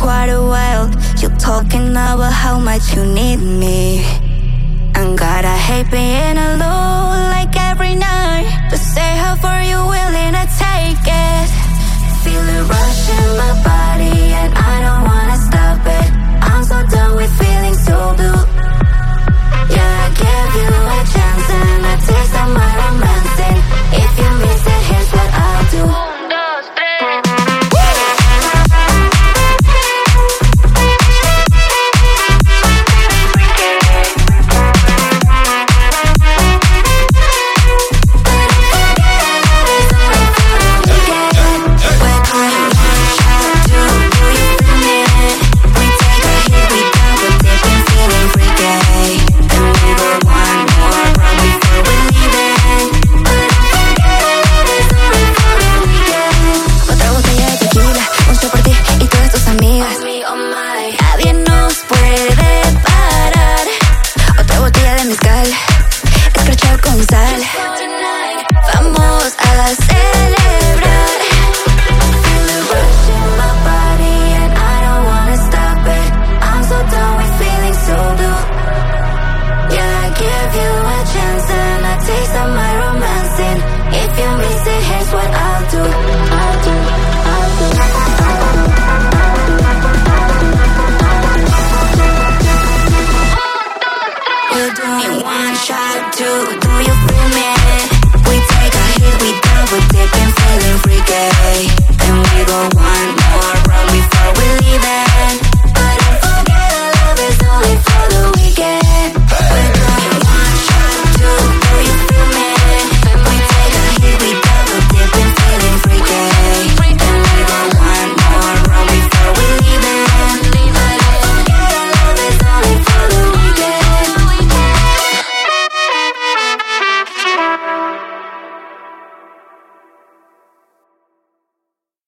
quite a while. You talking about how much you need me. And God, I hate being alone like every night. Just say how far you're willing to take it.